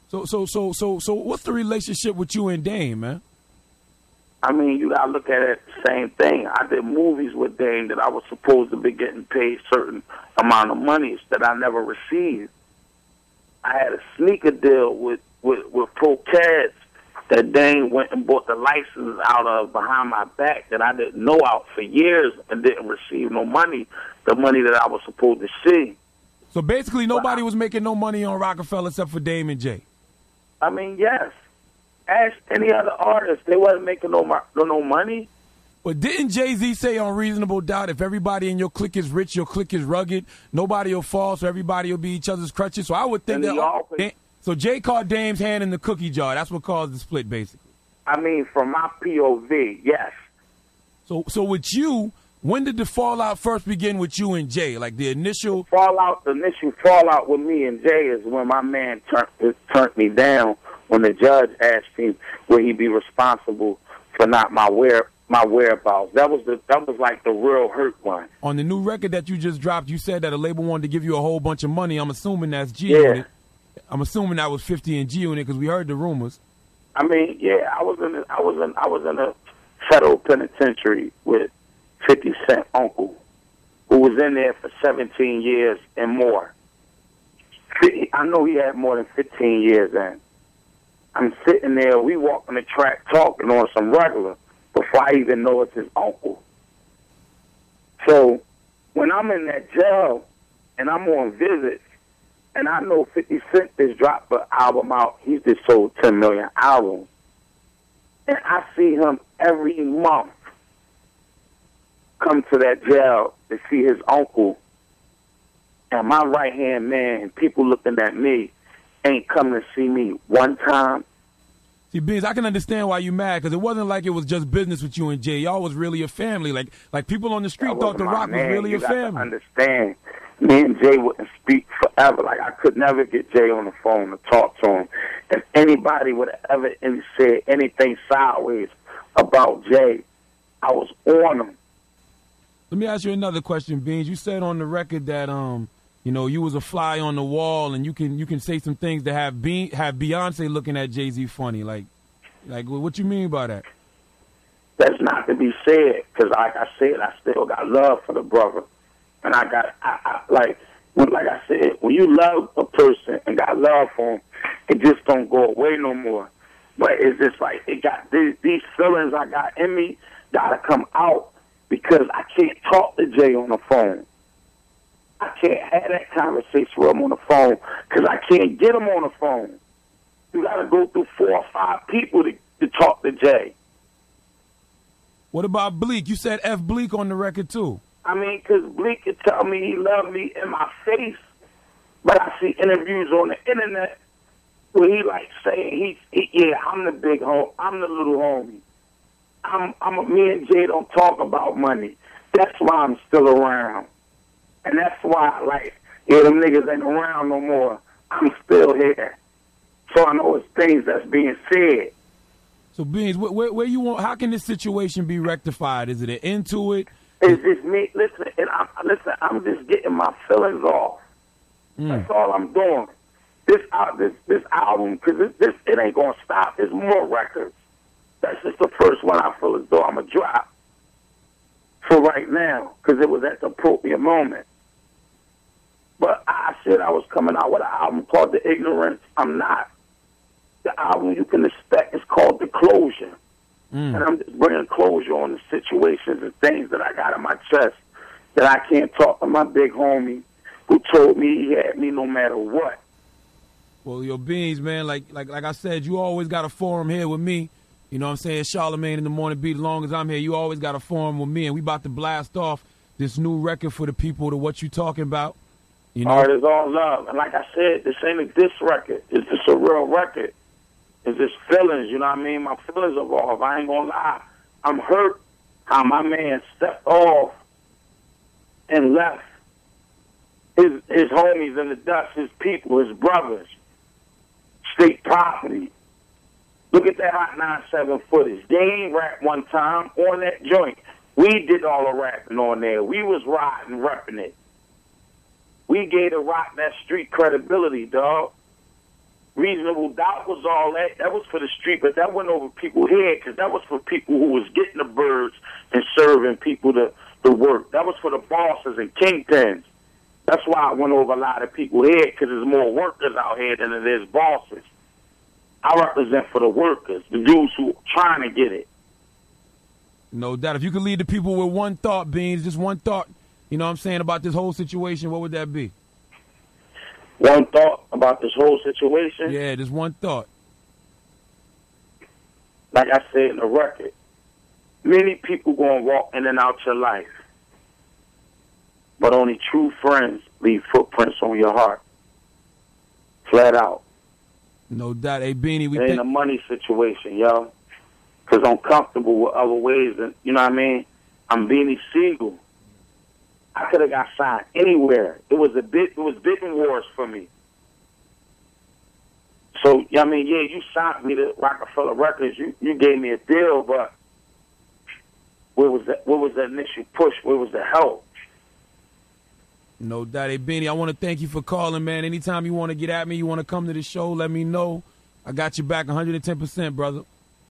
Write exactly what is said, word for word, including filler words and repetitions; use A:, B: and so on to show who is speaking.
A: So so so so so what's the relationship with you and Dame, man?
B: I mean, you gotta look at it the same thing. I did movies with Dame that I was supposed to be getting paid certain amount of monies that I never received. I had a sneaker deal with with with Pro Cats that Dame went and bought the license out of behind my back that I didn't know out for years and didn't receive no money, the money that I was supposed to see.
A: So basically, nobody was making no money on Rockefeller except for Dame and Jay.
B: I mean, yes. Ask any other artist. They wasn't making no, no, no money.
A: But didn't Jay-Z say on Reasonable Doubt, if everybody in your clique is rich, your clique is rugged, nobody will fall, so everybody will be each other's crutches? So I would think
B: and
A: that...
B: Always,
A: so Jay caught Dame's hand in the cookie jar. That's what caused the split, basically.
B: I mean, from my P O V, yes.
A: So so with you, when did the fallout first begin with you and Jay? Like the initial...
B: Fallout, the initial fallout with me and Jay is when my man turned, turned me down when the judge asked him would he be responsible for not my where my whereabouts. That was the that was like the real hurt one.
A: On the new record that you just dropped, you said that a label wanted to give you a whole bunch of money. I'm assuming that's G
B: yeah.
A: Unit. I'm assuming that was fifty and G Unit because we heard the rumors.
B: I mean, yeah, I was in a, I was in I was in a federal penitentiary with fifty Cent uncle, who was in there for seventeen years and more. I know he had more than fifteen years in. I'm sitting there, we walking the track talking on some regular before I even know it's his uncle. So when I'm in that jail and I'm on visits and I know fifty Cent just dropped an album out, he's just sold ten million albums. And I see him every month come to that jail to see his uncle. And my right-hand man, people looking at me, ain't come to see me one time.
A: See, Beans, I can understand why you mad, because it wasn't like it was just business with you and Jay. Y'all was really a family. Like like people on the street thought The Rock was really
B: you
A: a
B: got
A: family.
B: To understand, me and Jay wouldn't speak forever. Like, I could never get Jay on the phone to talk to him. If anybody would have ever said anything sideways about Jay, I was on him.
A: Let me ask you another question, Beans. You said on the record that um, you know, you was a fly on the wall, and you can you can say some things that have Be- have Beyonce looking at Jay-Z funny. Like, like what you mean by that?
B: That's not to be said, because like I said, I still got love for the brother, and I got I, I, like when like I said, when you love a person and got love for him, it just don't go away no more. But it's just like it got these, these feelings I got in me gotta come out, because I can't talk to Jay on the phone. I can't have that conversation with him on the phone because I can't get him on the phone. You got to go through four or five people to, to talk to Jay.
A: What about Bleak? You said F Bleak on the record, too.
B: I mean, because Bleak could tell me he loved me in my face, but I see interviews on the internet where he like saying, he, he yeah, I'm the big home, I'm the little homie. I'm, I'm a, me and Jay don't talk about money. That's why I'm still around. And that's why, like, yeah, them niggas ain't around no more. I'm still here. So I know it's things that's being said.
A: So, Beans, where, where you want? How can this situation be rectified? Is it an end to it?
B: It's just me. Listen, and I'm, listen, I'm just getting my feelings off. Mm. That's all I'm doing. This uh, this this album, because this, this it ain't gonna stop. There's more records. That's just the first one I feel as though I'm gonna drop for right now, because it was at the appropriate moment. But I said I was coming out with an album called The Ignorance. I'm not. The album you can expect is called The Closure. Mm. And I'm just bringing closure on the situations and things that I got in my chest that I can't talk to my big homie who told me he had me no matter what.
A: Well, your Beans, man, like like like I said, you always got a forum here with me. You know what I'm saying? Charlamagne in the Morning Beat. As long as I'm here, you always got a forum with me, and we about to blast off this new record for the people to what you talking about. You know?
B: All right, it's all love. And like I said, this ain't a diss record. It's just a real record. It's just feelings, you know what I mean? My feelings evolve. I ain't gonna lie. I'm hurt how my man stepped off and left his his homies in the dust, his people, his brothers, state property. Look at that Hot ninety-seven footage. They ain't rap one time on that joint. We did all the rapping on there. We was riding, repping it. We gave the Rock that street credibility, dog. Reasonable Doubt was all that. That was for the street, but that went over people's head because that was for people who was getting the birds and serving people the, the work. That was for the bosses and kingpins. That's why it went over a lot of people's head because there's more workers out here than there is bosses. I represent for the workers, the dudes who are trying to get it.
A: No doubt. If you could lead the people with one thought, Beans, just one thought, you know what I'm saying, about this whole situation, what would that be?
B: One thought about this whole situation?
A: Yeah, just one thought.
B: Like I said in the record, many people going to walk in and out your life, but only true friends leave footprints on your heart. Flat out.
A: No doubt. Hey, Beanie, we
B: it ain't
A: think-
B: a money situation, yo. Because I'm comfortable with other ways. And you know what I mean? I'm Beanie Siegel. I could have got signed anywhere. It was a bit. It was bidding wars for me. So, I mean, yeah, you signed me to Rockefeller Records. You you gave me a deal, but where was that? Where was that initial push? Where was the help?
A: No doubt. Hey, Beanie, I want to thank you for calling, man. Anytime you want to get at me, you want to come to the show, let me know. I got you back one hundred ten percent, brother.